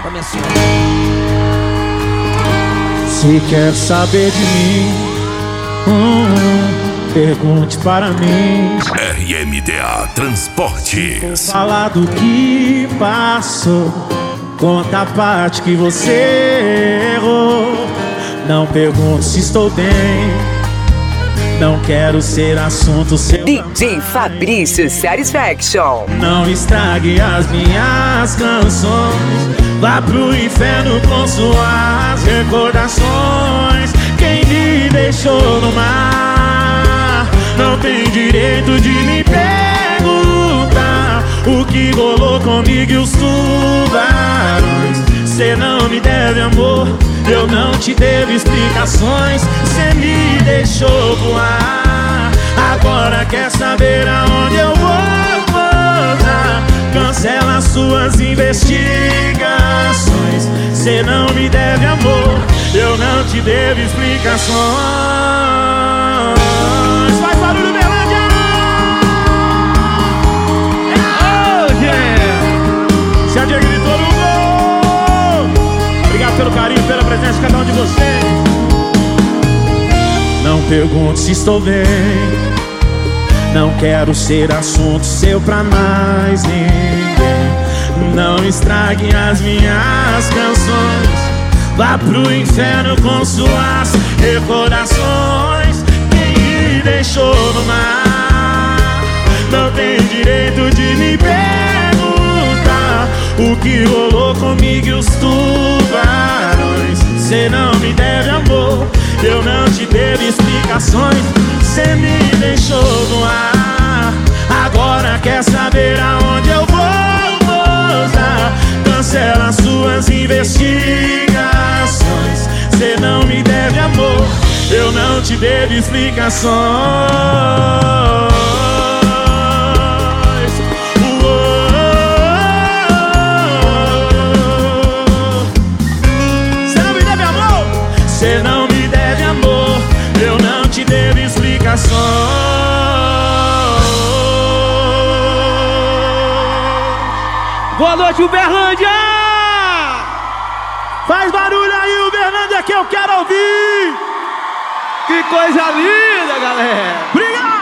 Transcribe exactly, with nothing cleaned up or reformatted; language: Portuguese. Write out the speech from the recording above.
pra minha senhora. Se quer saber de mim, hum, pergunte para mim. R M D A Transportes. Falar do que passou, conta a parte que você errou. Não pergunte se estou bem, não quero ser assunto seu. D J Fabrício Satisfaction. Não estrague as minhas canções, vá pro inferno com suas recordações. Quem me deixou no mar não tem direito de me perguntar o que rolou comigo e os tubarões. Cê não me deve amor, eu não te devo explicações. Cê me deixou voar, agora quer saber aonde eu vou pousar. Cancela suas investigações. Cê não me deve amor, eu não te devo explicações. Faz barulho, Berlândia! Oh, yeah! Se a Dia gritou no gol. Obrigado pelo carinho, pela presença de cada um de vocês. Não pergunte se estou bem, não quero ser assunto seu pra mais ninguém. Não estrague as minhas canções, vá pro inferno com suas recordações. Quem me deixou no mar não tem direito de me perguntar o que rolou comigo e os tubarões. Cê não me deve amor, eu não te devo explicações. Cê me deixou no ar, agora quer saber aonde eu vou pousar. Cancela suas investigações. Cê não me deve amor, eu não te devo explicações. Cê não me deve amor, eu não te devo explicações. Boa noite, Uberlândia! Faz barulho aí, Uberlândia, que eu quero ouvir! Que coisa linda, galera! Obrigado!